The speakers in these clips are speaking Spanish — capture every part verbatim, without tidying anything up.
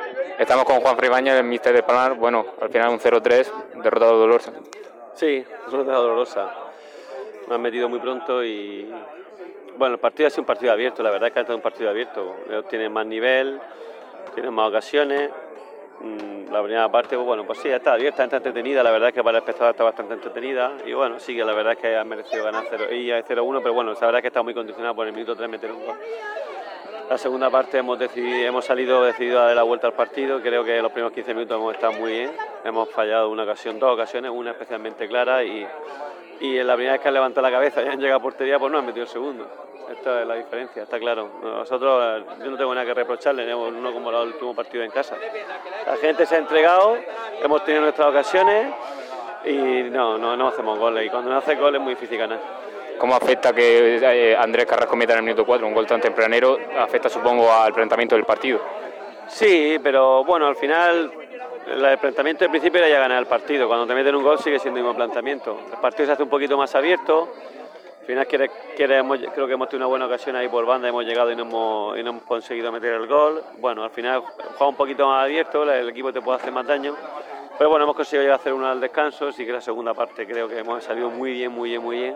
Estamos con Juan Ibáñez, el míster de Palmar. Bueno, al final un cero tres, derrota dolorosa. Sí, derrota dolorosa. Me han metido muy pronto y... Bueno, el partido ha sido un partido abierto, la verdad es que ha sido un partido abierto. Ellos tienen más nivel, tienen más ocasiones. La primera parte, bueno, pues sí, está abierta, está entretenida, la verdad es que para el espectador está bastante entretenida. Y bueno, sí que la verdad es que han merecido ganar cero uno, pero bueno, la verdad es que está muy condicionada por el minuto tres meter un gol. La segunda parte hemos decidido, hemos salido decidido a dar la vuelta al partido. Creo que los primeros quince minutos hemos estado muy bien. Hemos fallado una ocasión, dos ocasiones, una especialmente clara y, y en la primera vez que han levantado la cabeza y han llegado a portería, pues no han metido el segundo. Esta es la diferencia, está claro. Nosotros, yo no tengo nada que reprocharle, tenemos uno como el último partido en casa. La gente se ha entregado, hemos tenido nuestras ocasiones y no, no, no hacemos goles. Y cuando no hace goles es muy difícil ganar. ¿Cómo afecta que eh, Andrés Carrasco meta en el minuto cuatro un gol tan tempranero? Afecta, supongo, al planteamiento del partido. Sí, pero bueno, al final el planteamiento del principio era ya ganar el partido. Cuando te meten un gol sigue siendo el mismo planteamiento. El partido se hace un poquito más abierto. Al final quiere, queremos, creo que hemos tenido una buena ocasión ahí por banda, hemos llegado y no hemos, y no hemos conseguido meter el gol. Bueno, al final juega un poquito más abierto, el equipo te puede hacer más daño. Pero bueno, hemos conseguido llegar a hacer uno al descanso, sí que la segunda parte creo que hemos salido muy bien, muy bien, muy bien.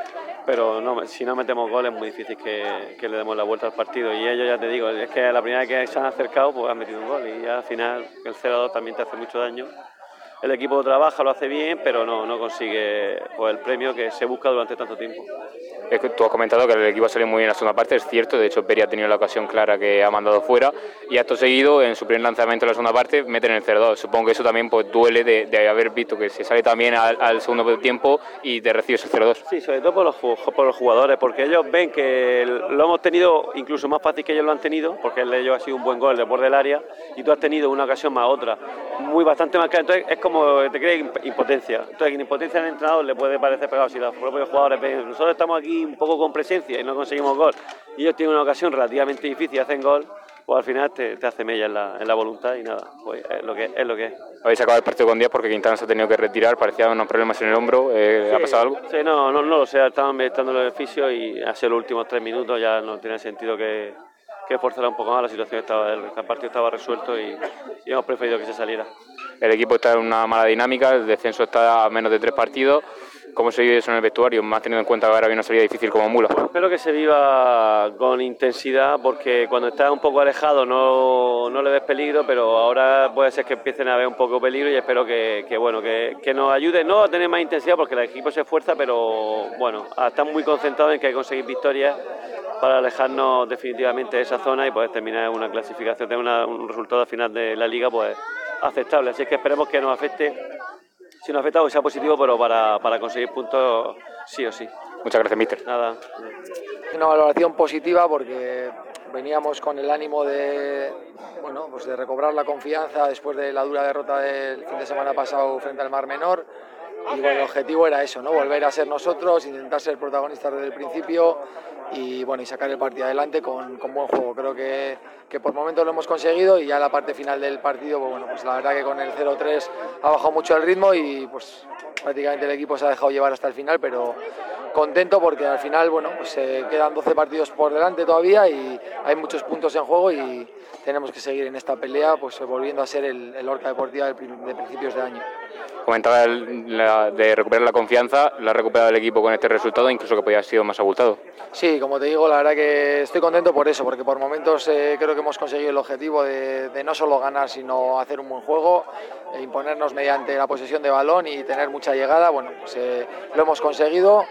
Pero no, si no metemos goles es muy difícil que, que le demos la vuelta al partido. Y ellos, ya te digo, es que la primera vez que se han acercado pues han metido un gol y ya al final el cero a dos también te hace mucho daño. El equipo trabaja, lo hace bien, pero no, no consigue pues, el premio que se busca durante tanto tiempo. Es que tú has comentado que el equipo ha salido muy bien en la segunda parte, es cierto, de hecho Peri ha tenido la ocasión clara que ha mandado fuera y acto seguido, en su primer lanzamiento en la segunda parte, meten el cero dos. Supongo que eso también pues, duele de, de haber visto que se sale también al, al segundo tiempo y te recibes el cero dos. Sí, sobre todo por los, por los jugadores, porque ellos ven que lo hemos tenido incluso más fácil que ellos lo han tenido, porque el de ellos ha sido un buen gol de borde del área y tú has tenido una ocasión más otra, muy bastante más clara. Entonces es como te crees impotencia. Entonces en impotencia al entrenador le puede parecer pegado si los propios jugadores ven, nosotros estamos aquí un poco con presencia y no conseguimos gol y ellos tienen una ocasión relativamente difícil y hacen gol, pues al final te, te hace mella en la, en la voluntad y nada, pues es lo que es lo que es. Habéis acabado el partido con diez porque Quintana se ha tenido que retirar, parecía unos problemas en el hombro, eh, sí, ¿ha pasado algo? Sí, no, no, no lo sé, estaban estando en el fisio y hace los últimos tres minutos ya no tiene sentido que, que forzara un poco más, la situación estaba, el partido estaba resuelto y, y hemos preferido que se saliera. El equipo está en una mala dinámica, el descenso está a menos de tres partidos. ¿Cómo se vive eso en el vestuario? Más teniendo en cuenta que ahora viene una salida difícil como Mula. Pues espero que se viva con intensidad porque cuando estás un poco alejado no, no le ves peligro, pero ahora puede ser que empiecen a ver un poco peligro y espero que, que, bueno, que, que nos ayude no a tener más intensidad porque el equipo se esfuerza, pero bueno, están muy concentrados en que hay que conseguir victorias para alejarnos definitivamente de esa zona y poder terminar una clasificación, tener una, un resultado final de la liga pues aceptable. Así que esperemos que nos afecte, si nos afecta que sea positivo, pero para, para conseguir puntos sí o sí. Muchas gracias, míster. Nada. Una valoración positiva porque veníamos con el ánimo de, bueno, pues de recobrar la confianza después de la dura derrota del fin de semana pasado frente al Mar Menor. Y bueno, el objetivo era eso, ¿no? Volver a ser nosotros, intentar ser protagonistas desde el principio y bueno, y sacar el partido adelante con, con buen juego. Creo que, que por momentos lo hemos conseguido y ya la parte final del partido, pues bueno, pues la verdad que con el cero tres ha bajado mucho el ritmo y pues prácticamente el equipo se ha dejado llevar hasta el final, pero contento porque al final, bueno, pues eh, quedan doce partidos por delante todavía y hay muchos puntos en juego y tenemos que seguir en esta pelea, pues volviendo a ser el, el Lorca Deportiva de, de principios de año. Comentaba el, la, de recuperar la confianza, la ha recuperado el equipo con este resultado, incluso que podía haber sido más abultado. Sí, como te digo, la verdad que estoy contento por eso, porque por momentos eh, creo que hemos conseguido el objetivo de, de no solo ganar, sino hacer un buen juego, e imponernos mediante la posesión de balón y tener mucha llegada. Bueno, pues eh, lo hemos conseguido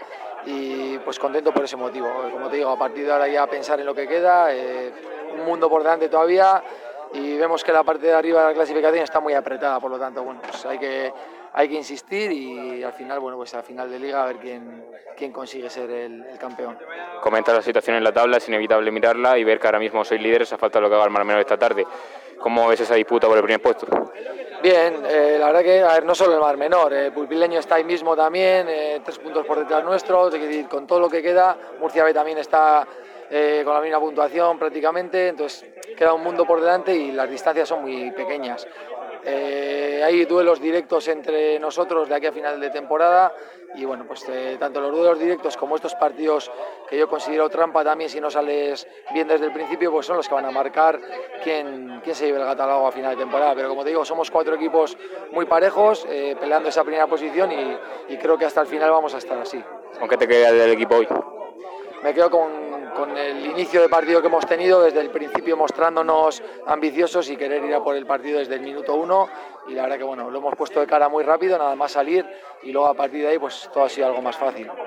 y pues contento por ese motivo. Como te digo, a partir de ahora ya pensar en lo que queda, eh, un mundo por delante todavía y vemos que la parte de arriba de la clasificación está muy apretada, por lo tanto, bueno, pues hay que hay que insistir y al final, bueno, pues al final de liga a ver quién, quién consigue ser el, el campeón. Comenta la situación en la tabla, es inevitable mirarla y ver que ahora mismo sois líderes a falta de lo que haga el Mar Menor esta tarde. ¿Cómo ves esa disputa por el primer puesto? Bien, eh, la verdad que, a ver, no solo el Mar Menor, eh, Pulpileño está ahí mismo también, eh, tres puntos por detrás nuestro, es decir, con todo lo que queda, Murcia B también está eh, con la misma puntuación prácticamente, entonces queda un mundo por delante y las distancias son muy pequeñas. Eh, hay duelos directos entre nosotros de aquí a final de temporada y bueno, pues eh, tanto los duelos directos como estos partidos que yo considero trampa también si no sales bien desde el principio, pues son los que van a marcar quién, quién se lleve el Gatalao a final de temporada. Pero como te digo, somos cuatro equipos muy parejos, eh, peleando esa primera posición y, y creo que hasta el final vamos a estar así. ¿Con qué te queda del equipo hoy? Me quedo con, con el inicio de partido que hemos tenido, desde el principio mostrándonos ambiciosos y querer ir a por el partido desde el minuto uno, y la verdad que bueno, lo hemos puesto de cara muy rápido, nada más salir, y luego a partir de ahí pues todo ha sido algo más fácil.